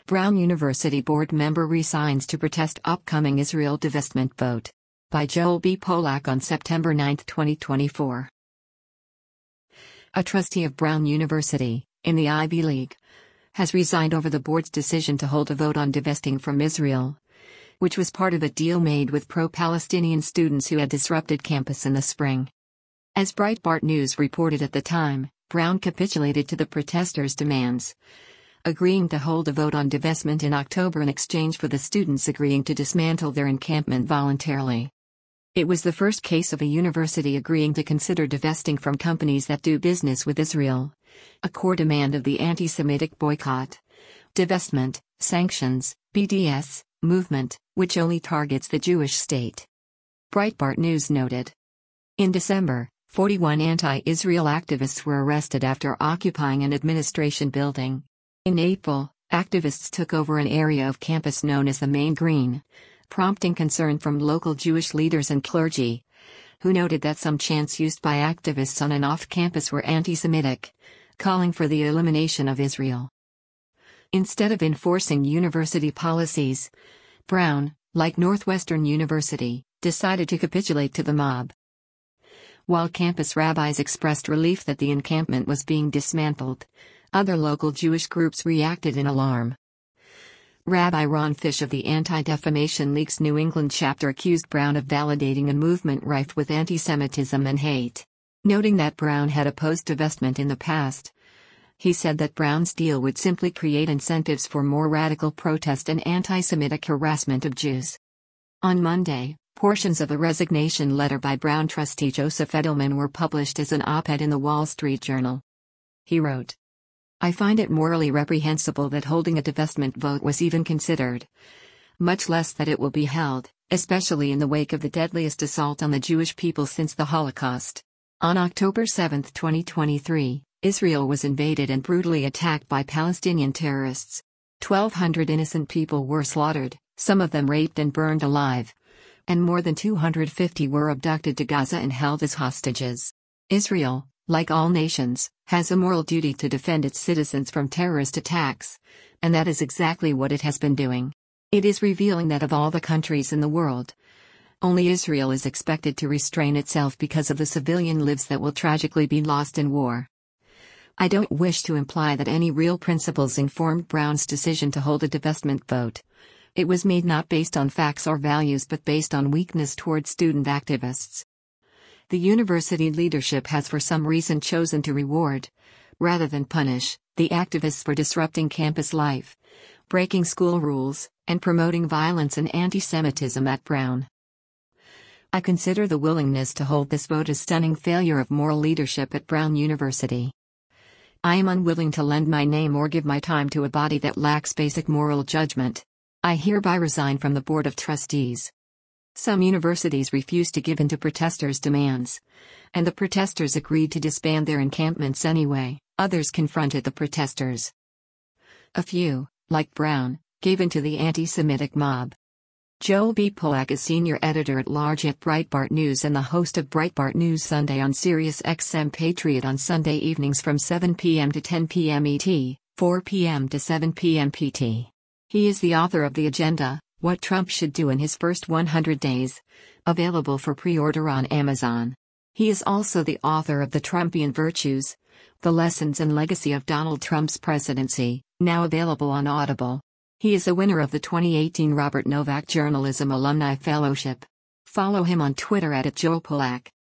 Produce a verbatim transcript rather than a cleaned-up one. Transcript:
Brown University board member resigns to protest upcoming Israel divestment vote. By Joel B. Polak on September ninth, twenty twenty-four. A trustee of Brown University, in the Ivy League, has resigned over the board's decision to hold a vote on divesting from Israel, which was part of a deal made with pro-Palestinian students who had disrupted campus in the spring. As Breitbart News reported at the time, Brown capitulated to the protesters' demands, agreeing to hold a vote on divestment in October in exchange for the students agreeing to dismantle their encampment voluntarily. It was the first case of a university agreeing to consider divesting from companies that do business with Israel, a core demand of the anti-Semitic boycott, divestment, sanctions, B D S, movement, which only targets the Jewish state. Breitbart News noted. In December, forty-one anti-Israel activists were arrested after occupying an administration building. In April, activists took over an area of campus known as the Main Green, prompting concern from local Jewish leaders and clergy, who noted that some chants used by activists on and off campus were anti-Semitic, calling for the elimination of Israel. Instead of enforcing university policies, Brown, like Northwestern University, decided to capitulate to the mob. While campus rabbis expressed relief that the encampment was being dismantled, other local Jewish groups reacted in alarm. Rabbi Ron Fish of the Anti-Defamation League's New England chapter accused Brown of validating a movement rife with anti-Semitism and hate. Noting that Brown had opposed divestment in the past, he said that Brown's deal would simply create incentives for more radical protest and anti-Semitic harassment of Jews. On Monday, portions of a resignation letter by Brown trustee Joseph Edelman were published as an op-ed in the Wall Street Journal. He wrote, "I find it morally reprehensible that holding a divestment vote was even considered, much less that it will be held, especially in the wake of the deadliest assault on the Jewish people since the Holocaust." On October seventh, twenty twenty-three, Israel was invaded and brutally attacked by Palestinian terrorists. twelve hundred innocent people were slaughtered, some of them raped and burned alive, and more than two hundred fifty were abducted to Gaza and held as hostages. Israel, like all nations, has a moral duty to defend its citizens from terrorist attacks, and that is exactly what it has been doing. It is revealing that of all the countries in the world, only Israel is expected to restrain itself because of the civilian lives that will tragically be lost in war. I don't wish to imply that any real principles informed Brown's decision to hold a divestment vote. It was made not based on facts or values but based on weakness toward student activists. The university leadership has for some reason chosen to reward, rather than punish, the activists for disrupting campus life, breaking school rules, and promoting violence and anti-Semitism at Brown. I consider the willingness to hold this vote a stunning failure of moral leadership at Brown University. I am unwilling to lend my name or give my time to a body that lacks basic moral judgment. I hereby resign from the Board of Trustees. Some universities refused to give in to protesters' demands, and the protesters agreed to disband their encampments anyway. Others confronted the protesters. A few, like Brown, gave in to the anti-Semitic mob. Joel B. Polak is senior editor-at-large at Breitbart News and the host of Breitbart News Sunday on Sirius X M Patriot on Sunday evenings from seven p m to ten p m E T, four p m to seven p m P T. He is the author of The Agenda, What Trump Should Do in His First one hundred days, available for pre-order on Amazon. He is also the author of The Trumpian Virtues, The Lessons and Legacy of Donald Trump's Presidency, now available on Audible. He is a winner of the twenty eighteen Robert Novak Journalism Alumni Fellowship. Follow him on Twitter at, at Joel Polak.